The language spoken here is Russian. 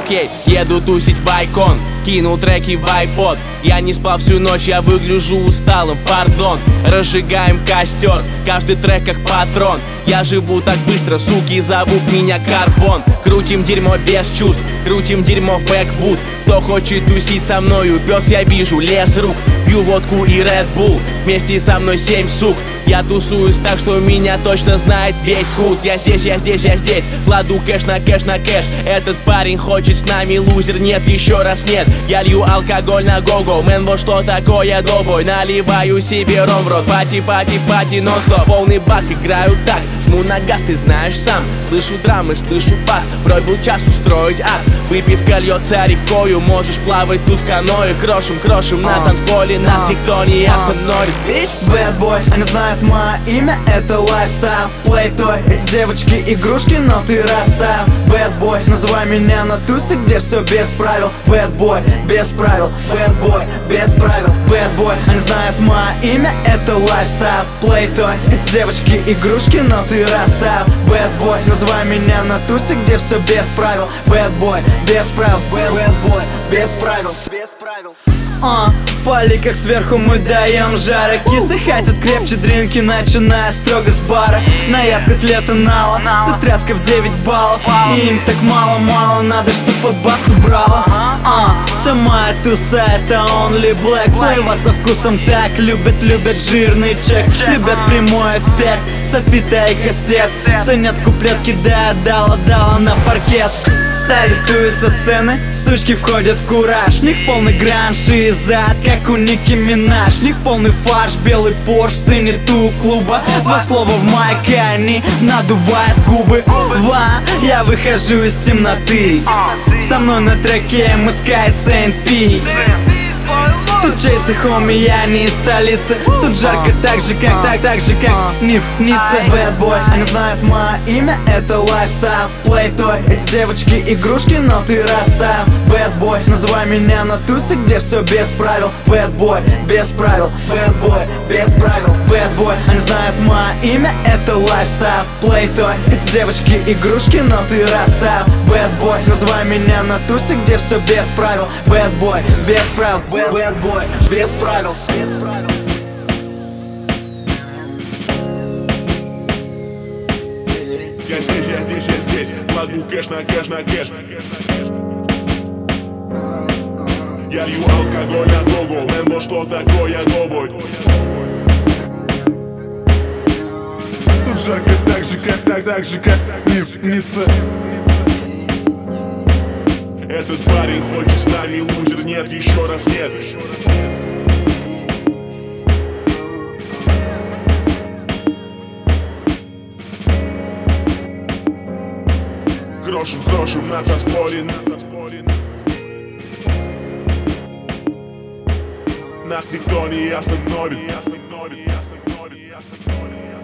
окей, еду тусить в Айкон, кинул треки в айпод. Я не спал всю ночь, я выгляжу усталым, пардон. Разжигаем костер, каждый трек как патрон. Я живу так быстро, суки зовут меня Карбон. Крутим дерьмо без чувств, крутим дерьмо в бэквуд. Кто хочет тусить со мною, пес я вижу, лез рук. Пью водку и Red Bull, вместе со мной 7 сук. Я тусуюсь так, что меня точно знает весь худ. Я здесь, я здесь, я здесь, кладу кэш на кэш на кэш. Этот парень хочет с нами, лузер, нет, еще раз нет. Я лью алкоголь на го-го, мэн, вот что такое добой. Наливаю себе ром в рот, пати, пати, пати, нон-стоп. Полный бак, играю так, жму на газ, ты знаешь сам. Слышу драмы, слышу бас, брой был час устроить ад. Выпивка льется рекою, можешь плавать тут в каное. Крошим, крошим на танцполе, нас никто не остановит. Bad boy, они знают мое имя, это лайфстайл. Плейтой, эти девочки игрушки, но ты растаял. Bad boy, называй меня на тусе, где все без правил. Bad boy, без правил, bad boy, без правил. Bad boy, они знают мое имя, это лайфстайл. Плейтой, эти девочки игрушки, но ты растаял. Bad boy, называй меня на тусе, где все без правил. Bad boy, без правил, bad boy, без правил, без правил. Пали как сверху мы даем жара. Кисы хотят крепче дринки, начиная строго с бара. Наяд котлета нала, да тряска в 9 баллов. И им так мало-мало надо, чтоб под бас убрало. Вся моя туса это only black. Флейва со вкусом так любят жирный чек. Любят прямой эффект, софита и кассет. Ценят куплет, кидая дала на паркет. Салютую со сцены, сучки входят в кураж. Них полный гранж и зад, как у Ники Минаж. Них полный фарш, белый порш, стынет у клуба. Два слова в майке, они надувают губы. Я выхожу из темноты. Со мной на треке МСК и СНП. Тут Чейз и хоми, я не из столицы. Тут жарко так же, как Ницца. Bad boy, они знают мое имя, это лайфстайл. Плейтой, эти девочки игрушки, но ты растаял. Bad boy, называй меня на тусе, где все без правил. Bad boy, без правил, bad boy, без правил. Bad boy, они знают мое имя, это лайфстайл. Плейтой, эти девочки игрушки, но ты растаял. Bad boy, называй меня на тусе, где все без правил. Bad boy, без правил, bad boy, без правил, без правил. Я здесь, я здесь, я здесь, кладу кэш на кэш на кэш. Я лью алкоголь на го-го, мэн, вот что такое добой. Тут жарко так же, как Ницца. Этот парень хочет с нами, лузер, нет, еще раз нет. Крошим на танцполе. Нас никто не остановит.